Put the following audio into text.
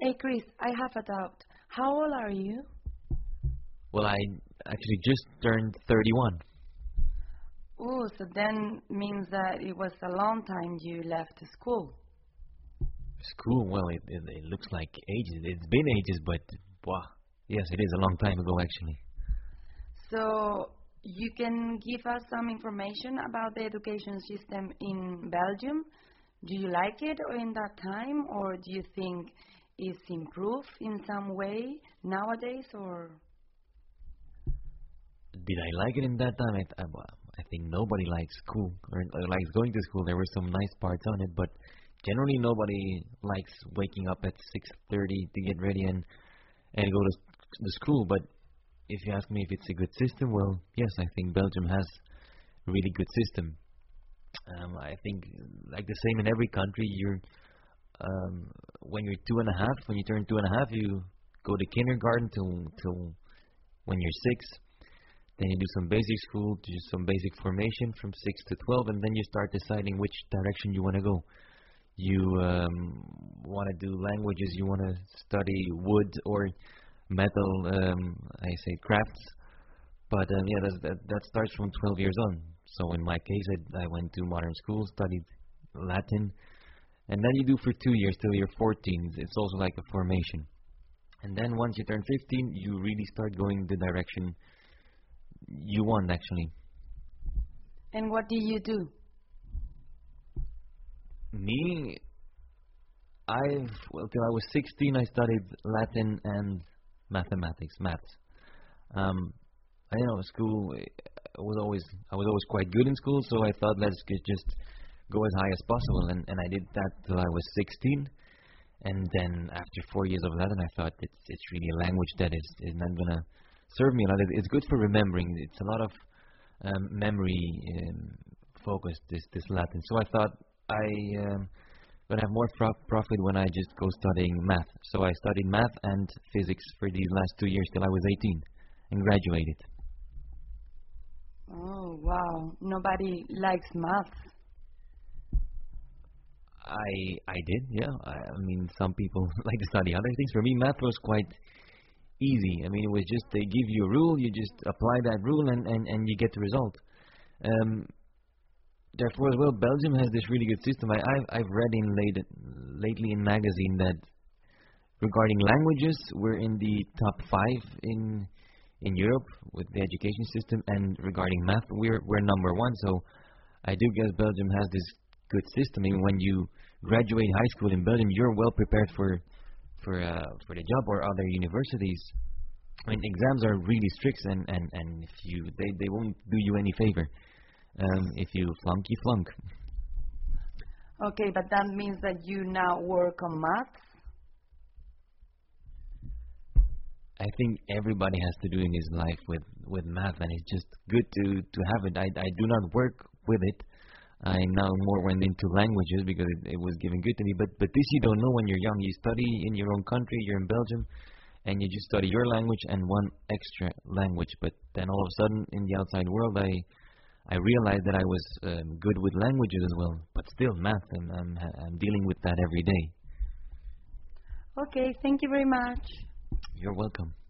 Hey Chris, I have a doubt. How old are you? Well, I actually just turned 31. Oh, so then means that it was a long time you left school. School, well, it looks like ages. It's been ages, but, wow. Yes, it is a long time ago, actually. So you can give us some information about the education system in Belgium. Do you like it or in that time, or do you think it's improved in some way nowadays, or? Did I like it in that time? I think nobody likes school or likes going to school. There were some nice parts on it, but generally nobody likes waking up at 6:30 to get ready and go to the school. But if you ask me if it's a good system, well, yes, I think Belgium has a really good system. I think like the same in every country. When you're 2.5, when you turn 2.5, you go to kindergarten till when you're 6. Then you do some basic school, do some basic formation from 6 to 12, and then you start deciding which direction you want to go. You want to do languages, you want to study wood or metal, I say crafts. But yeah, that starts from 12 years on. So in my case, I went to modern school, studied Latin, and then you do for 2 years till you're 14. It's also like a formation. And then once you turn 15, you really start going the direction you want, actually. And what do you do? Me, till I was 16, I studied Latin and mathematics, maths. I know school I was always quite good in school, so I thought let's just go as high as possible, and I did that till I was 16. And then after 4 years of Latin, I thought it's really a language that is not gonna serve me a lot. It's good for remembering. It's a lot of memory focused, this Latin. So I thought gonna have more profit when I just go studying math. So I studied math and physics for these last 2 years till I was 18 and graduated. Oh, wow. Nobody likes math. I did, yeah. I mean, some people like to study other things. For me, math was quite easy. I mean, it was just they give you a rule, you just apply that rule, and you get the result. Therefore, as well, Belgium has this really good system. I've read lately in magazine that regarding languages, we're in the top 5 in Europe with the education system, and regarding math, we're number 1. So I do guess Belgium has this good system. I mean, when you graduate high school in Belgium, you're well prepared for the job or other universities. I mean, exams are really strict, and if they won't do you any favor. If you flunk, you flunk. Okay, but that means that you now work on maths? I think everybody has to do in his life with math, and it's just good to have it. I do not work with it. I now more went into languages because it was given good to me. But this you don't know when you're young. You study in your own country, you're in Belgium, and you just study your language and one extra language. But then all of a sudden, in the outside world, I realized that I was good with languages as well. But still, math, and I'm dealing with that every day. Okay, thank you very much. You're welcome.